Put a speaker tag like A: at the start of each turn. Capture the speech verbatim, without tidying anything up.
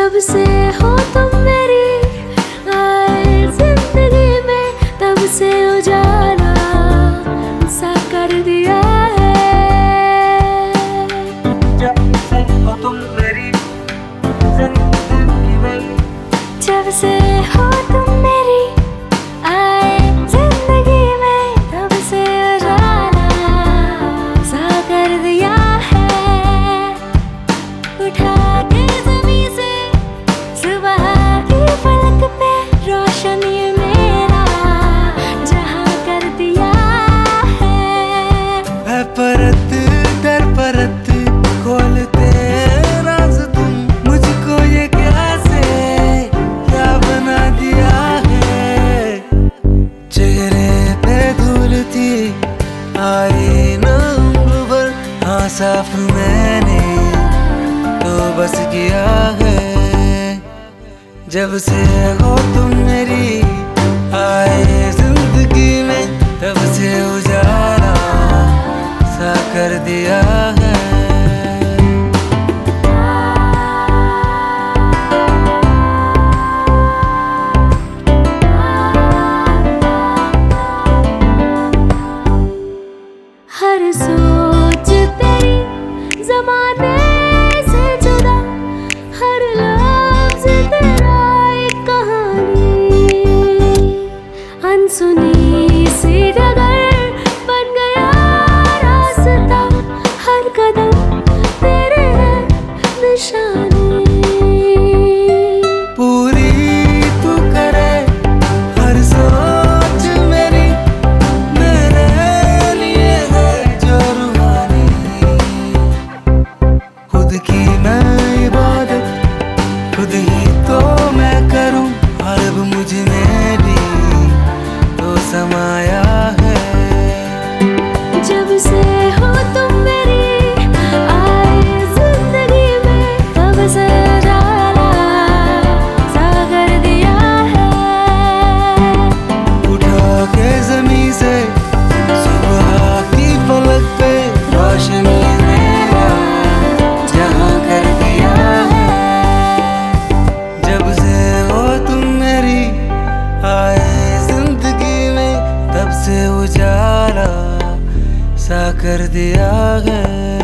A: जब से हो तुम मेरी आए जिंदगी में, तब से उजाला सा कर दिया है।
B: जब से हो तुम मेरी जिंदगी में,
A: जब से हो तुम मेरी आए जिंदगी में, तब से उजाला सा कर दिया है। उठा के ज़मीं से सुबह की फलक पे रोशनी मेरा जहां कर दिया है।
B: है परत दर परत खोलते राज तुम, मुझको ये कैसे क्या बना दिया है। चेहरे पे धूल थी आई ना उम्र भर, हाँ साफ मैंने तो बस किया है। जब से हो तुम मेरी आए जिंदगी में, तब से उजाला सा कर दिया है।
A: हर सोच तेरी ज़माने से जुदा, हर लफ्ज़ तेरा एक कहानी, अनसुनी सी डगर बन गया रास्ता, हर कदम तेरे है निशानी।
B: पूरी तू करे हर सोच मेरी, मेरे लिए है जो रूहानी। खुद की मैं इबादत खुद ही तो मैं करूं, अब मुझ में भी तो समाया है।
A: जब से हो तुम मेरी आए जिंदगी में, तब से उजाला सा कर दिया है।
B: उठा के ज़मीं से सुबह की फलक पे रोशनी मेरा जहां कर दिया है। जब से हो तुम मेरी आए जिंदगी में, तब से उजाला सा कर दिया है।